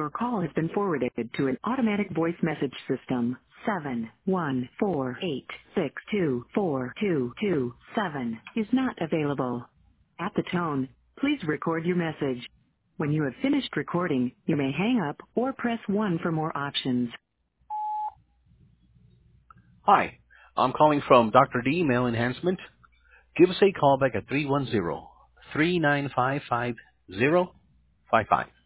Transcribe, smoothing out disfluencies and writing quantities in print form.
Your call has been forwarded to an automatic voice message system. 71486242227 is not available. At the tone, please record your message. When you have finished recording, you may hang up or press 1 for more options. Hi, I'm calling from Dr. D Mail Enhancement. Give us a call back at 310-395-5055.